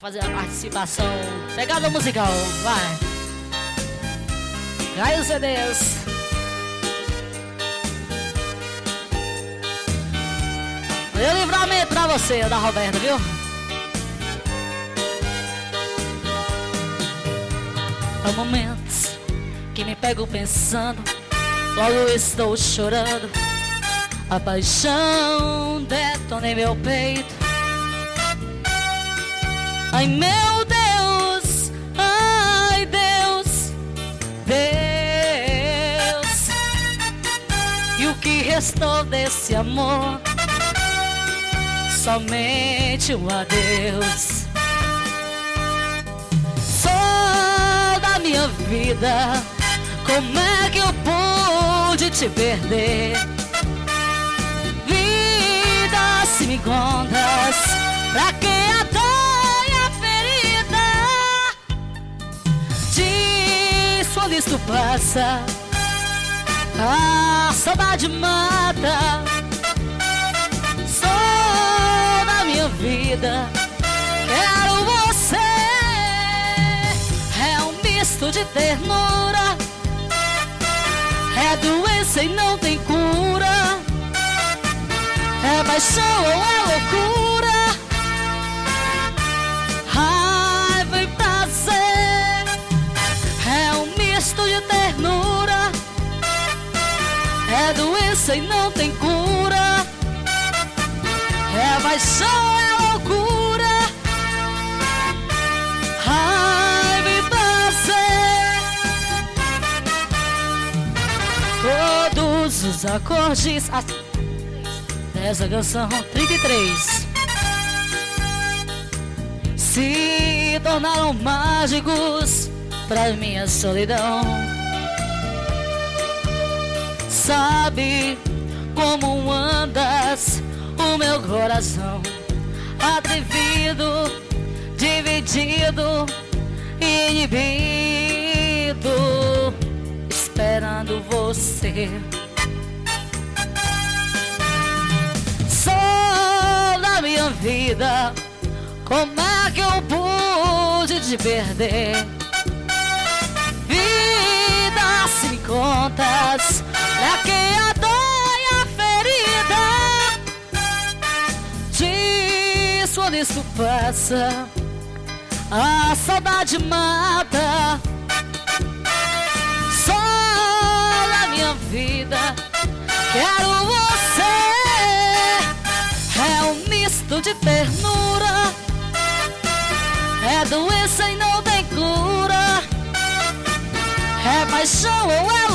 Fazer a participação. Pegada musical, vai. Cai os CDs. Meu livramento pra você, da Roberta, viu? Há momentos que me pego pensando, logo estou chorando. A paixão detona em meu peito. Ai meu Deus, ai Deus, Deus. E o que restou desse amor? Somente um adeus. Sou da minha vida, como é que eu pude te perder? Vida, se me contas, pra que a dor e a ferida? Diz quando isto passa, a saudade mata. Sou da minha vida, quero você. É um misto de ternura, é doença e não tem cura, é paixão ou é loucura, raiva e prazer. É um misto de ternura, é doença e não tem cura, é paixão ou é loucura, raiva e prazer. Todos os acordes dessa canção 33 se tornaram mágicos pra minha solidão. Sabe como andas o meu coração, atrevido, dividido, inibido, esperando você. Sou da minha vida, como é que eu pude te perder? Vida, se me contas, pra que a dor e a ferida? Diz quando isso passa, a saudade mata. Sou da minha vida, quero você. É um misto de ternura, é doença e não tem cura, é paixão ou é